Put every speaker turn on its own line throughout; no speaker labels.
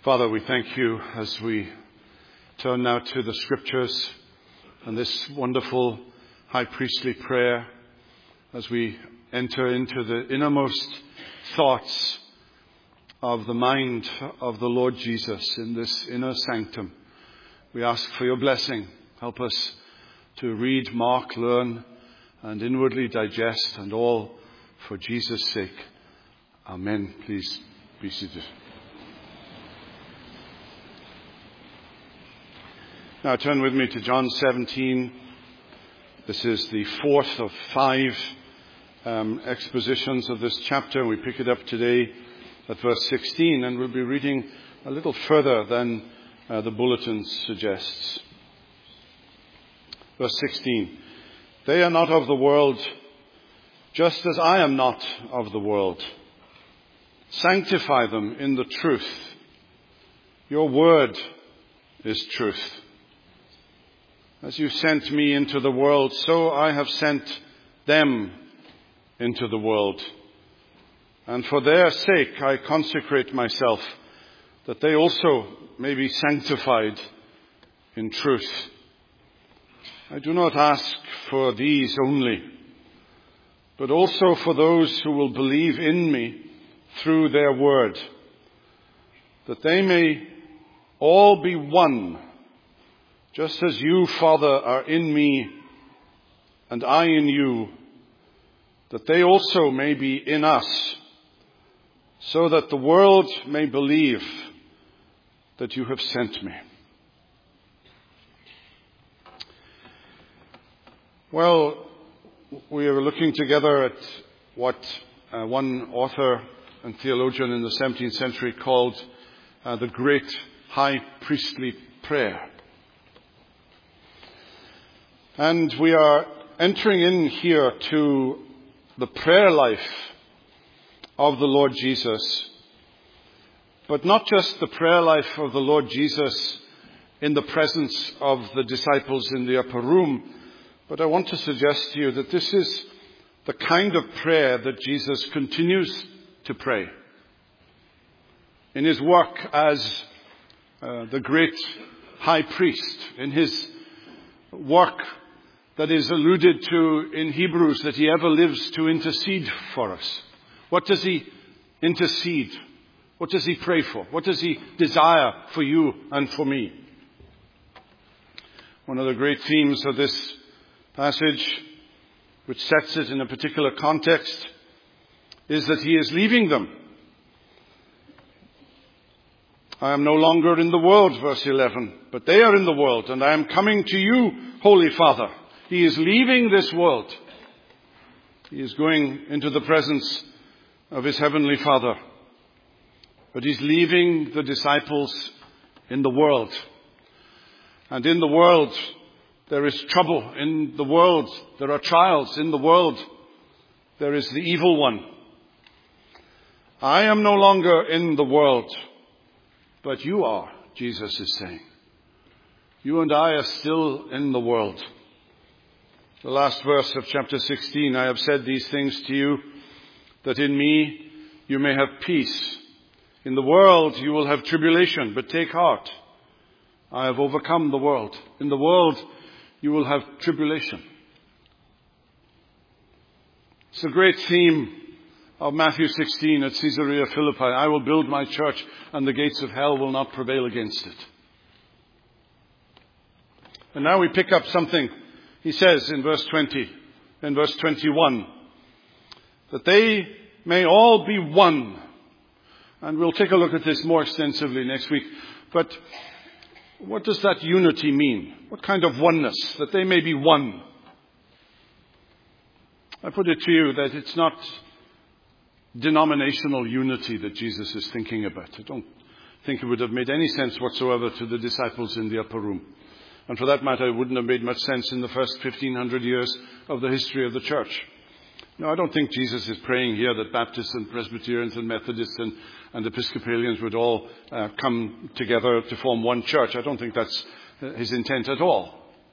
Father, we thank you as we turn now to the Scriptures and this wonderful high priestly prayer as we enter into the innermost thoughts of the mind of the Lord Jesus in this inner sanctum. We ask for your blessing. Help us to read, mark, learn, and inwardly digest, and all for Jesus' sake. Amen. Please be seated. Now turn with me to John 17. This is the fourth of five expositions of this chapter. We pick it up today at verse 16, and we'll be reading a little further than the bulletin suggests. Verse 16. They are not of the world, just as I am not of the world. Sanctify them in the truth. Your word is truth. As you sent me into the world, so I have sent them into the world. And for their sake I consecrate myself, that they also may be sanctified in truth. I do not ask for these only, but also for those who will believe in me through their word, that they may all be one, just as you, Father, are in me and I in you, that they also may be in us, so that the world may believe that you have sent me. Well, we are looking together at what one author and theologian in the 17th century called the Great High Priestly Prayer. And we are entering in here to the prayer life of the Lord Jesus, but not just the prayer life of the Lord Jesus in the presence of the disciples in the upper room, but I want to suggest to you that this is the kind of prayer that Jesus continues to pray in his work as the great high priest, in his work that is alluded to in Hebrews, that he ever lives to intercede for us. What does he intercede? What does he pray for? What does he desire for you and for me? One of the great themes of this passage, which sets it in a particular context, is that he is leaving them. I am no longer in the world, verse 11, but they are in the world, and I am coming to you, Holy Father. He is leaving this world. He is going into the presence of his heavenly Father. But he's leaving the disciples in the world. And in the world, there is trouble. In the world, there are trials. In the world, there is the evil one. I am no longer in the world, but you are, Jesus is saying. You and I are still in the world. The last verse of chapter 16, I have said these things to you, that in me you may have peace. In the world you will have tribulation, but take heart. I have overcome the world. In the world you will have tribulation. It's a great theme of Matthew 16 at Caesarea Philippi. I will build my church, and the gates of hell will not prevail against it. And now we pick up something he says in verse 20, in verse 21, that they may all be one. And we'll take a look at this more extensively next week. But what does that unity mean? What kind of oneness? That they may be one. I put it to you that it's not denominational unity that Jesus is thinking about. I don't think it would have made any sense whatsoever to the disciples in the upper room. And for that matter, it wouldn't have made much sense in the first 1,500 years of the history of the church. No, I don't think Jesus is praying here that Baptists and Presbyterians and Methodists and Episcopalians would all come together to form one church. I don't think that's his intent at all.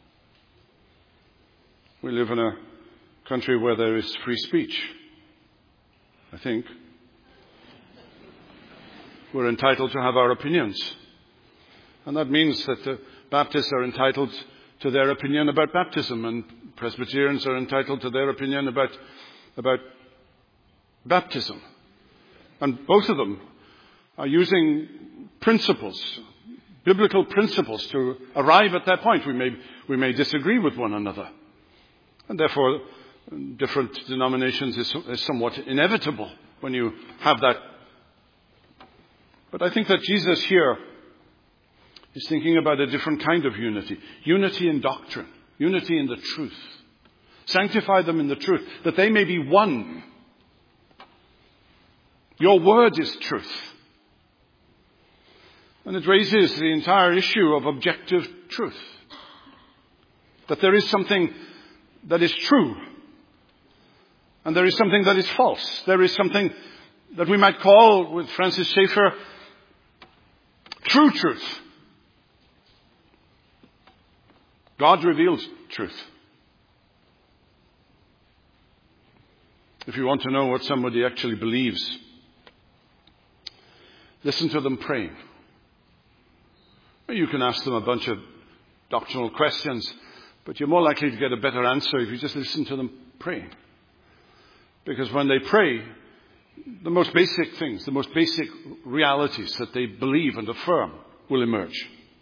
We live in a country where there is free speech, I think. We're entitled to have our opinions. And that means that the Baptists are entitled to their opinion about baptism, and Presbyterians are entitled to their opinion about baptism. And both of them are using principles, biblical principles, to arrive at that point. We may disagree with one another. And therefore, different denominations is somewhat inevitable when you have that. But I think that Jesus here is thinking about a different kind of unity. Unity in doctrine. Unity in the truth. Sanctify them in the truth, that they may be one. Your word is truth. And it raises the entire issue of objective truth. That there is something that is true. And there is something that is false. There is something that we might call, with Francis Schaeffer, true truth. God reveals truth. If you want to know what somebody actually believes, listen to them praying. You can ask them a bunch of doctrinal questions, but you're more likely to get a better answer if you just listen to them praying. Because when they pray, the most basic things, the most basic realities that they believe and affirm will emerge.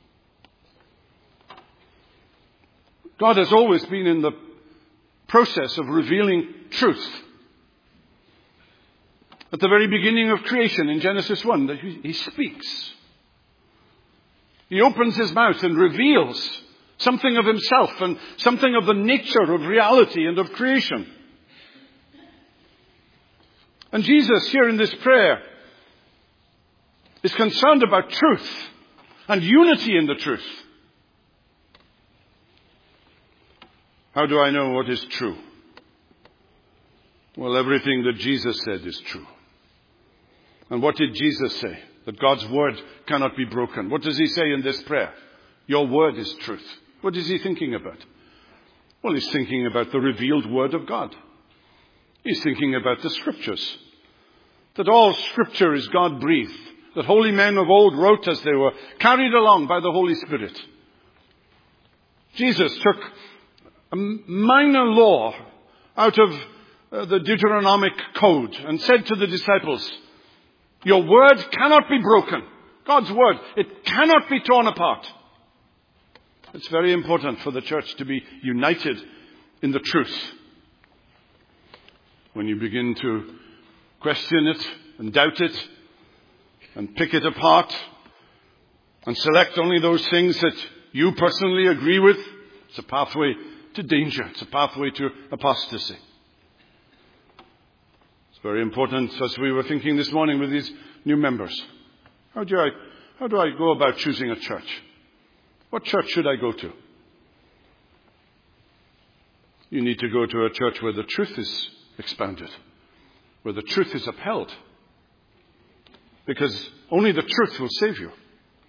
God has always been in the process of revealing truth. At the very beginning of creation in Genesis 1, he speaks. He opens his mouth and reveals something of himself and something of the nature of reality and of creation. And Jesus, here in this prayer, is concerned about truth and unity in the truth. How do I know what is true? Well, everything that Jesus said is true. And what did Jesus say? That God's word cannot be broken. What does he say in this prayer? Your word is truth. What is he thinking about? Well, he's thinking about the revealed word of God. He's thinking about the scriptures. That all scripture is God-breathed. That holy men of old wrote as they were carried along by the Holy Spirit. Jesus took a minor law out of the Deuteronomic code and said to the disciples, your word cannot be broken. God's word, it cannot be torn apart. It's very important for the church to be united in the truth. When you begin to question it and doubt it and pick it apart and select only those things that you personally agree with, it's a pathway to danger. It's a pathway to apostasy. It's very important, as we were thinking this morning with these new members. How do I go about choosing a church? What church should I go to? You need to go to a church where the truth is expounded, where the truth is upheld. Because only the truth will save you.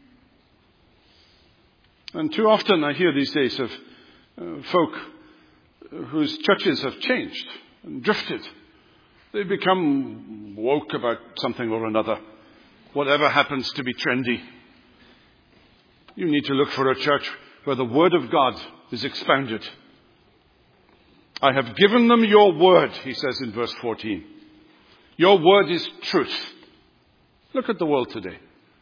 And too often I hear these days of folk whose churches have changed and drifted. They become woke about something or another, whatever happens to be trendy. You need to look for a church where the word of God is expounded. I have given them your word, he says in verse 14. Your word is truth. Look at the world today.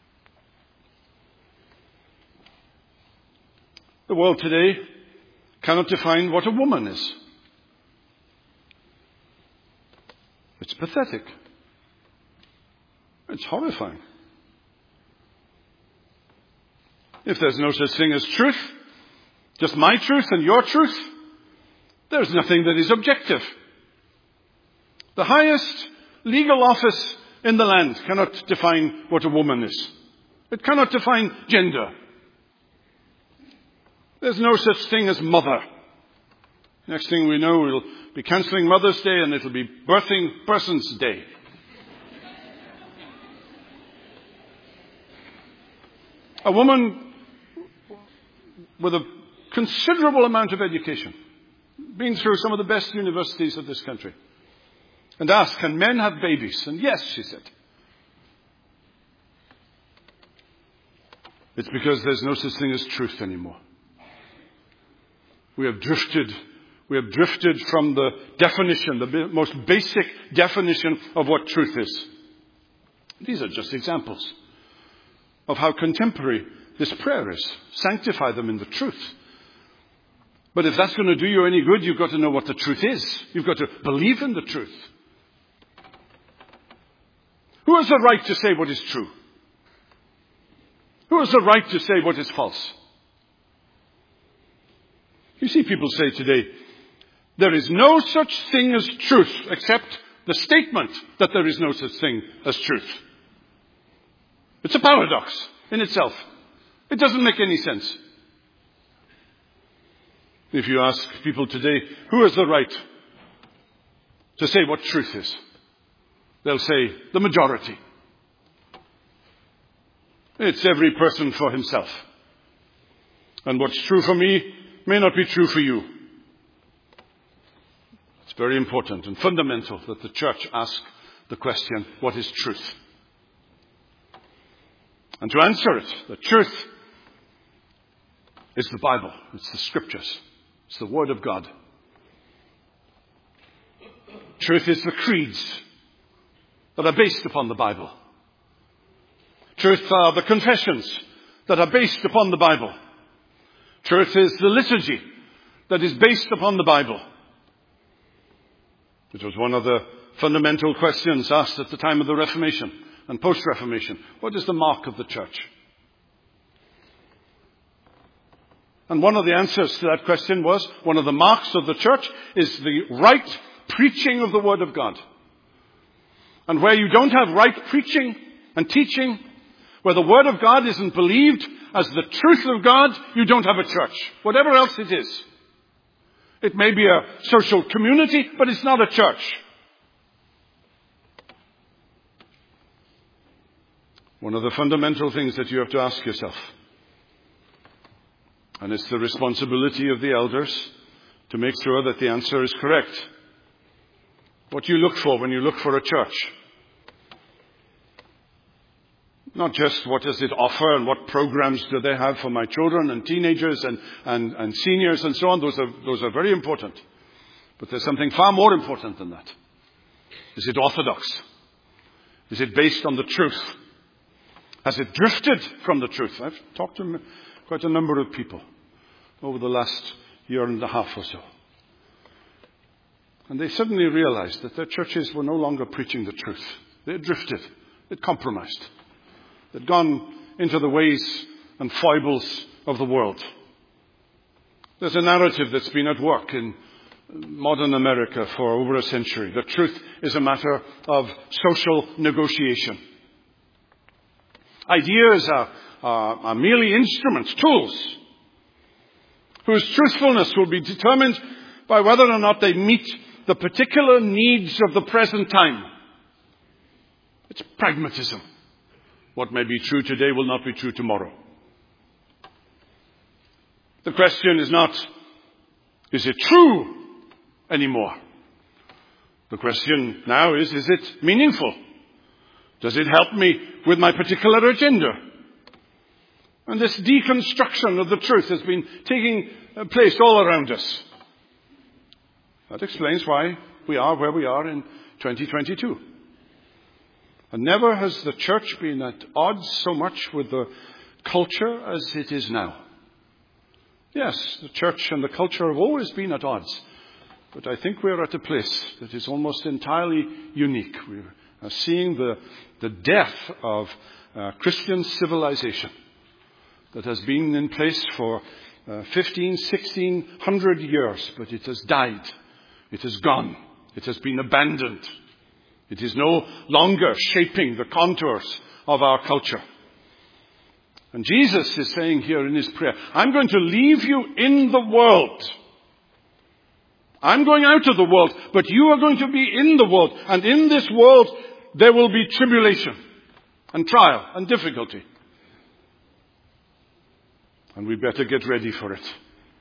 The world today cannot define what a woman is. It's pathetic. It's horrifying. If there's no such thing as truth, just my truth and your truth, there's nothing that is objective. The highest legal office in the land cannot define what a woman is. It cannot define gender. There's no such thing as mother. Next thing we know, we'll be cancelling Mother's Day and it'll be Birthing Persons Day. A woman with a considerable amount of education, been through some of the best universities of this country, and asked, can men have babies? And yes, she said. It's because there's no such thing as truth anymore. We have drifted from the definition, the most basic definition of what truth is. These are just examples of how contemporary this prayer is. Sanctify them in the truth. But if that's going to do you any good, you've got to know what the truth is. You've got to believe in the truth. Who has the right to say what is true? Who has the right to say what is false? You see people say today, there is no such thing as truth except the statement that there is no such thing as truth. It's a paradox in itself. It doesn't make any sense. If you ask people today, who has the right to say what truth is? They'll say, the majority. It's every person for himself. And what's true for me may not be true for you. It's very important and fundamental that the church ask the question, what is truth? And to answer it, the truth is the Bible. It's the Scriptures. It's the Word of God. Truth is the creeds that are based upon the Bible. Truth are the confessions that are based upon the Bible. Truth is the liturgy that is based upon the Bible. It was one of the fundamental questions asked at the time of the Reformation and post-Reformation. What is the mark of the church? And one of the answers to that question was, one of the marks of the church is the right preaching of the Word of God. And where you don't have right preaching and teaching, where the Word of God isn't believed as the truth of God, you don't have a church. Whatever else it is. It may be a social community, but it's not a church. One of the fundamental things that you have to ask yourself, and it's the responsibility of the elders to make sure that the answer is correct. What you look for when you look for a church. Not just what does it offer and what programs do they have for my children and teenagers and seniors and so on. Those are very important. But there's something far more important than that. Is it orthodox? Is it based on the truth? Has it drifted from the truth? I've talked to quite a number of people over the last year and a half or so. And they suddenly realized that their churches were no longer preaching the truth. They had drifted. They'd compromised. They'd gone into the ways and foibles of the world. There's a narrative that's been at work in modern America for over a century. The truth is a matter of social negotiation. Ideas are merely instruments, tools, whose truthfulness will be determined by whether or not they meet the particular needs of the present time. It's pragmatism. What may be true today will not be true tomorrow. The question is not, is it true anymore? The question now is it meaningful? Does it help me with my particular agenda? And this deconstruction of the truth has been taking place all around us. That explains why we are where we are in 2022. And never has the church been at odds so much with the culture as it is now. Yes, the church and the culture have always been at odds. But I think we're at a place that is almost entirely unique. We are seeing the death of Christian civilization that has been in place for 1,600 years, but it has died. It has gone. It has been abandoned. It is no longer shaping the contours of our culture. And Jesus is saying here in his prayer, I'm going to leave you in the world. I'm going out of the world, but you are going to be in the world. And in this world, there will be tribulation and trial and difficulty. And we better get ready for it.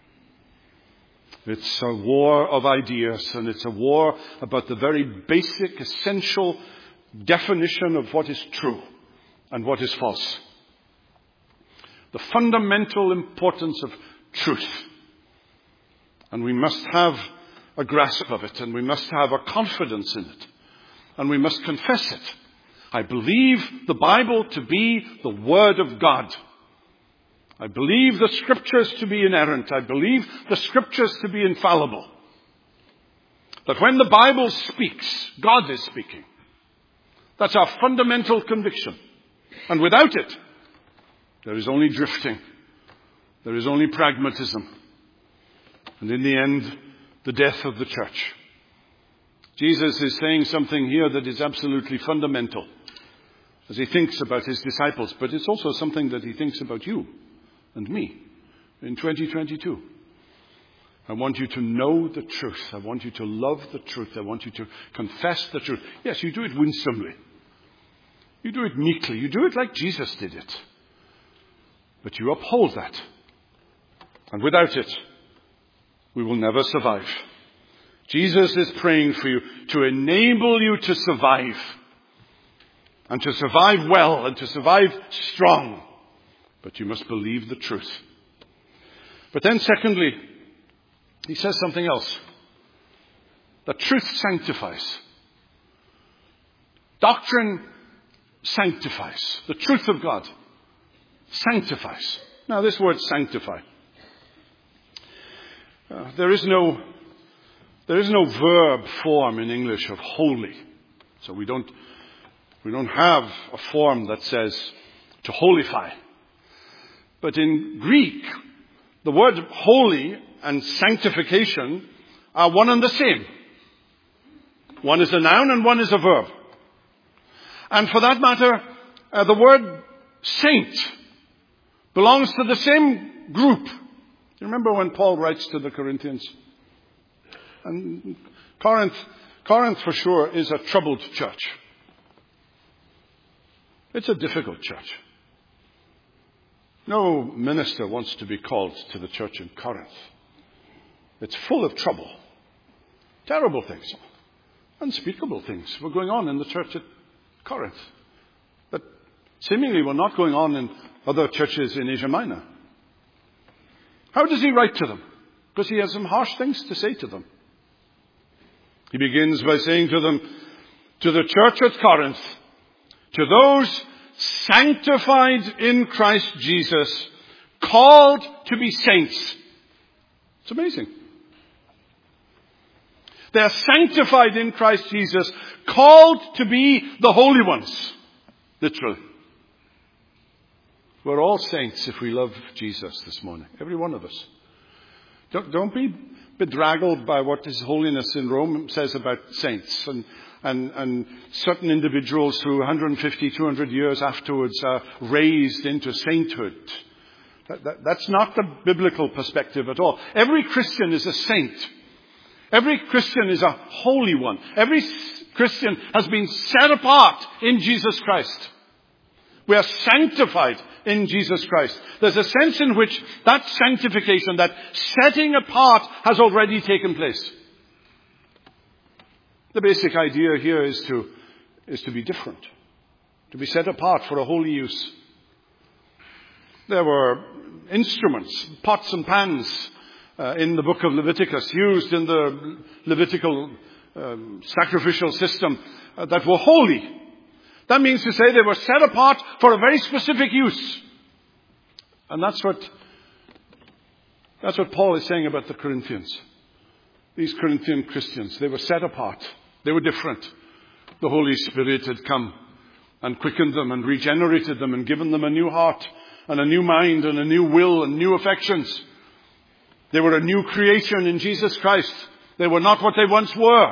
It's a war of ideas, and it's a war about the very basic, essential definition of what is true and what is false. The fundamental importance of truth. And we must have a grasp of it, and we must have a confidence in it, and we must confess it. I believe the Bible to be the Word of God. I believe the Scriptures to be inerrant. I believe the Scriptures to be infallible. That when the Bible speaks, God is speaking. That's our fundamental conviction. And without it, there is only drifting. There is only pragmatism. And in the end, the death of the church. Jesus is saying something here that is absolutely fundamental as he thinks about his disciples, but it's also something that he thinks about you and me in 2022. I want you to know the truth. I want you to love the truth. I want you to confess the truth. Yes, you do it winsomely. You do it meekly. You do it like Jesus did it. But you uphold that. And without it, we will never survive. Jesus is praying for you to enable you to survive. And to survive well and to survive strong. But you must believe the truth. But then secondly, he says something else. That truth sanctifies. Doctrine sanctifies. The truth of God sanctifies. Now this word sanctify. There is no verb form in English of holy. So we don't have a form that says to holify. But in Greek, the word holy and sanctification are one and the same. One is a noun and one is a verb. And for that matter, the word saint belongs to the same group. You remember when Paul writes to the Corinthians? And Corinth for sure is a troubled church. It's a difficult church. No minister wants to be called to the church in Corinth. It's full of trouble. Terrible things. Unspeakable things were going on in the church at Corinth. But seemingly were not going on in other churches in Asia Minor. How does he write to them? Because he has some harsh things to say to them. He begins by saying to them, to the church at Corinth, to those sanctified in Christ Jesus, called to be saints. It's amazing. They are sanctified in Christ Jesus, called to be the holy ones. Literally. We're all saints if we love Jesus this morning. Every one of us. Don't be bedraggled by what His Holiness in Rome says about saints and certain individuals who 150, 200 years afterwards are raised into sainthood. That's not the biblical perspective at all. Every Christian is a saint. Every Christian is a holy one. Every Christian has been set apart in Jesus Christ. We are sanctified in Jesus Christ. There's a sense in which that sanctification, that setting apart, has already taken place. The basic idea here is to be different. To be set apart for a holy use. There were instruments, pots and pans, in the book of Leviticus, used in the Levitical sacrificial system that were holy. That means to say they were set apart for a very specific use. And that's what Paul is saying about the Corinthians. These Corinthian Christians, they were set apart. They were different. The Holy Spirit had come and quickened them and regenerated them and given them a new heart and a new mind and a new will and new affections. They were a new creation in Jesus Christ. They were not what they once were.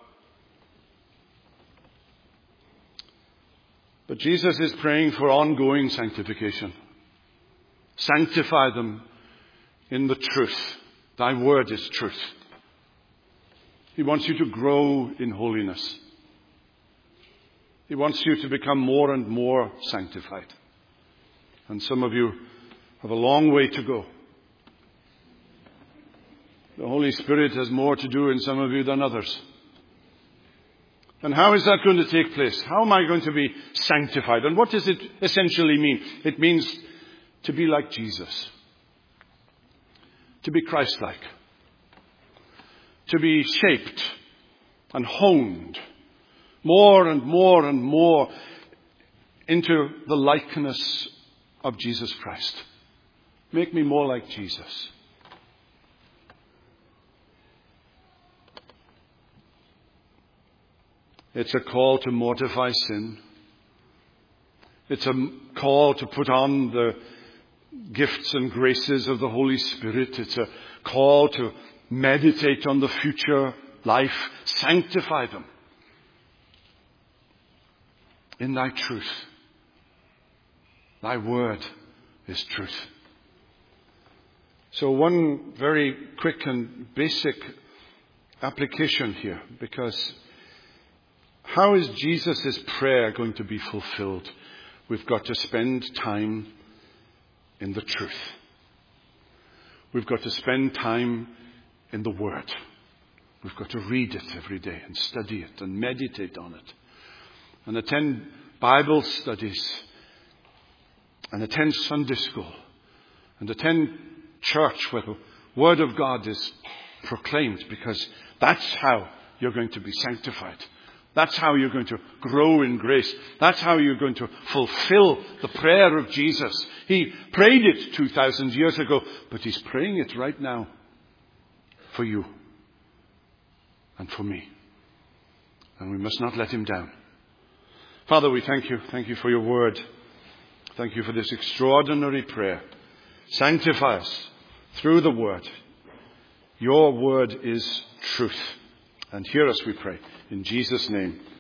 But Jesus is praying for ongoing sanctification. Sanctify them in the truth. Thy word is truth. He wants you to grow in holiness. He wants you to become more and more sanctified. And some of you have a long way to go. The Holy Spirit has more to do in some of you than others. And how is that going to take place? How am I going to be sanctified? And what does it essentially mean? It means to be like Jesus, to be Christ-like, to be shaped and honed more and more and more into the likeness of Jesus Christ. Make me more like Jesus. It's a call to mortify sin. It's a call to put on the gifts and graces of the Holy Spirit. It's a call to meditate on the future life. Sanctify them in thy truth. Thy word is truth. So one very quick and basic application here, because how is Jesus' prayer going to be fulfilled? We've got to spend time in the truth. We've got to spend time in the Word. We've got to read it every day and study it and meditate on it. And attend Bible studies. And attend Sunday school. And attend church where the Word of God is proclaimed, because that's how you're going to be sanctified. That's how you're going to grow in grace. That's how you're going to fulfill the prayer of Jesus. He prayed it 2,000 years ago, but he's praying it right now for you and for me. And we must not let him down. Father, we thank you. Thank you for your word. Thank you for this extraordinary prayer. Sanctify us through the word. Your word is truth. And hear us, we pray, in Jesus' name.